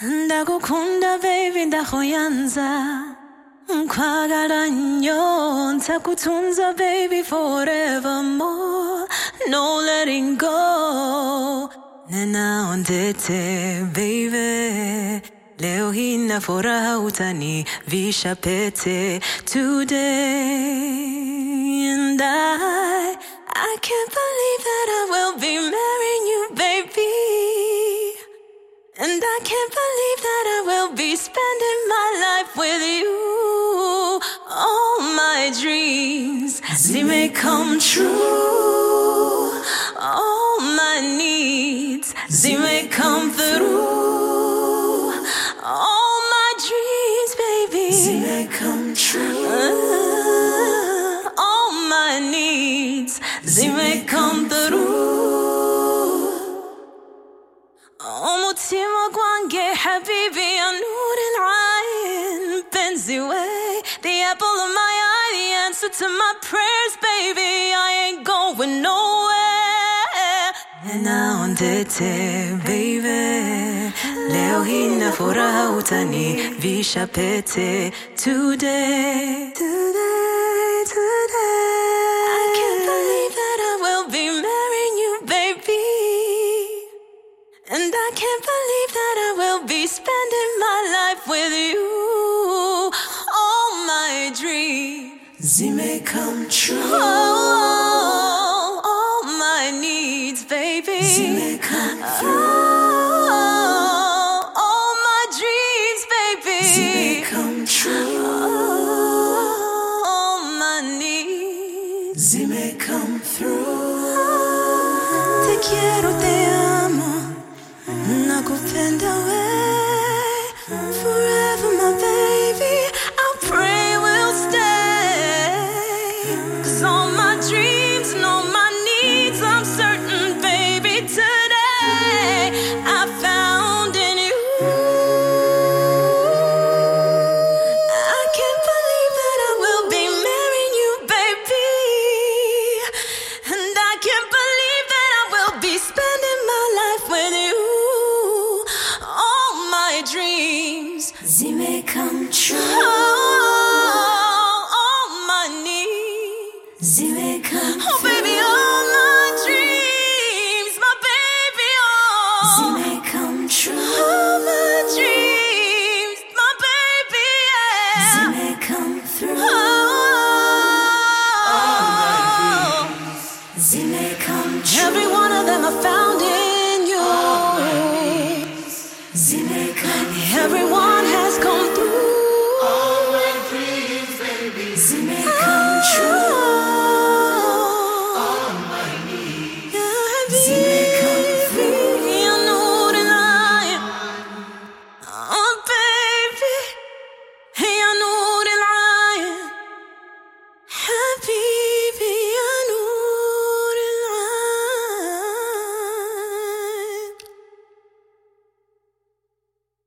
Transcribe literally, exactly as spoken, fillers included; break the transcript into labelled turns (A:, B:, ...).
A: Ndakukunda baby ndakuyanza nkwagala nnyo ntakutunza baby forevermore, no letting go. Nena ondete baby, leo hii na furaha utanivisha pete today, and I I can't believe that I will be marrying you baby, and I can't believe that I will be spending my life with you. All my dreams, they may come true. All my needs, they may come through. All my dreams, baby, they may come true. Uh, all my needs, they may come through. Umutima gwange habibi ya nur al-ayn, penzi way, the apple of my eye, the answer to my prayers, baby, I ain't going nowhere. Nena ondete baby, leo hii na furaha utanivisha pete today, today, today. I can't believe that I will be marrying you baby, and I can't believe that I will be spending my life with you. All my dreams, they may come true. Oh, all my needs, baby, they may come through. Oh, all my dreams, baby, they may come true. Oh, all my needs, they may come through. Te quiero, te amo, nakupenda we, forever my baby, I pray we'll stay. 'Cause all my dreams and all my needs, I'm certain baby today I found in you. I can't believe that I will be marrying you baby, and I can't believe that I will be spending my life with you. All my dreams, they may come true. Oh, all my needs, they may come true. Oh baby, all my dreams, my baby, oh, they may come true. All my dreams, my baby, yeah, they may come through. Oh, all my dreams, they may come true. Every one of them I found in you. Everyone has come